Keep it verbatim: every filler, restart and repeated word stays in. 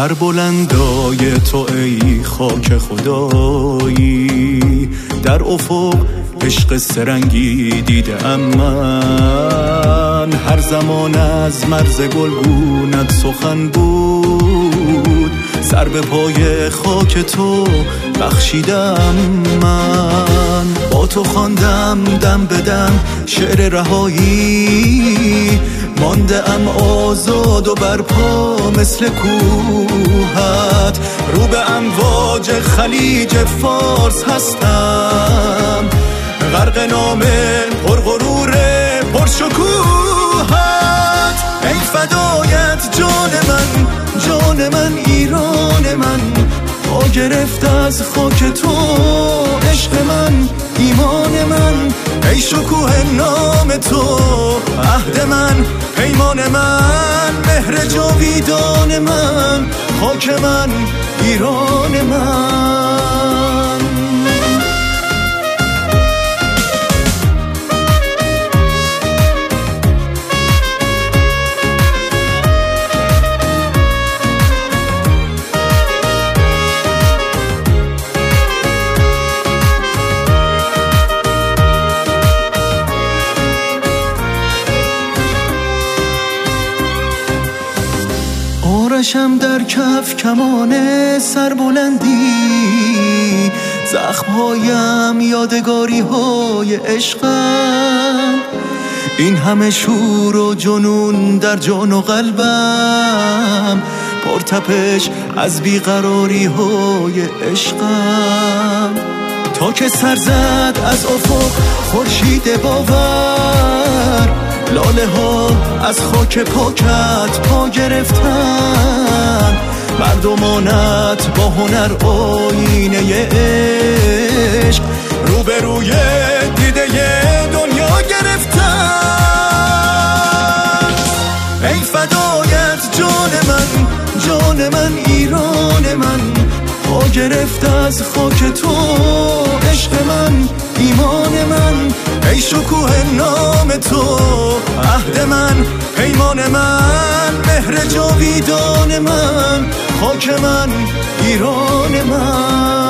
سربلندای تو ای خاک خدایی، در افق عشق سرنگی دیدم من. هر زمان از مرز گلگونت سخن بود، سر به پای خاک تو بخشیدم من. با تو خواندم دم به دم شعر رهایی، مانده ام آزاد و برپا مثل کوهت. رو به امواج خلیج فارس هستم، غرق نام پرغرور پرشکوهت. ای فدایت جان من، جان من، ایران من. پا گرفت از خاک تو عشق من، ایمان من. ای شکوه نام تو، عهد من، پیمان من. مهر جاویدان من، خاک من، ایران من. آرشم در کف کمان سربلندی، زخمهایم یادگاری های عشقم. این همه شور و جنون در جان و قلبم، پرتپش از بیقراری های عشقم. تا که سر زد از افق خورشید باور، لاله ها از خاک پاکت پا گرفتن. مردمانت با هنر آینه عشق، روبروی دیده دنیا گرفتن. ای فدایت جان من، جان من، ایران من. پا گرفت از خاک تو عشق من، ایمان من. ای شکوه نام تو، عهد من، پیمان من. مهر جاویدان من، خاک من، ایران من.